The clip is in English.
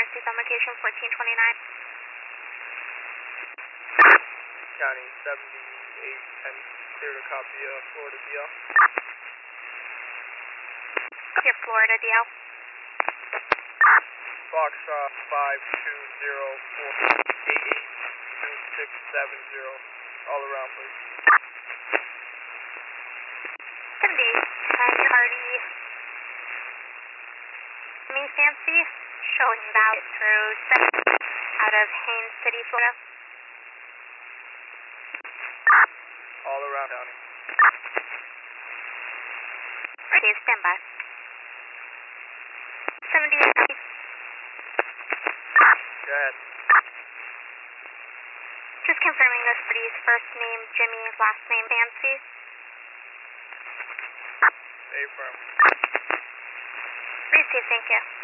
Transparency's on location 1429. County 7810, clear to copy Florida DL. Here, Florida DL. Foxtrot 520482670, all around please. 7810 Hardy. Me Fancy, showing about through 7 out of Haines City, Florida. All around county. Okay, stand by. 78. Go ahead. Just confirming this Freeze, first name Jimmy, last name Fancy. Affirm. Receive, thank you.